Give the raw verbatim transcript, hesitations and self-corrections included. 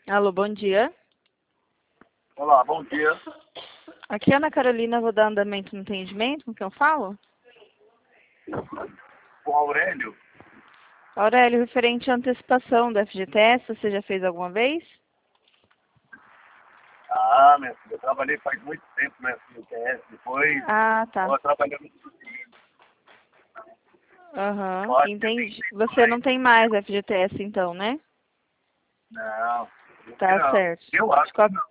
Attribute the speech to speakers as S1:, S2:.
S1: Alô, bom dia.
S2: Olá, bom dia.
S1: Aqui é a Ana Carolina, vou dar andamento no atendimento, com quem eu falo?
S2: O Aurélio?
S1: Aurélio, referente à antecipação do F G T S, você já fez alguma vez?
S2: Ah, minha filha, eu trabalhei faz muito tempo no F G T S, depois
S1: Ah, tá.
S2: eu trabalhando no
S1: Aham,
S2: Pode,
S1: entendi. Você não tem mais F G T S então, né?
S2: Não, eu que
S1: Tá
S2: não.
S1: certo.
S2: Eu
S1: De,
S2: acho que
S1: qual-
S2: não.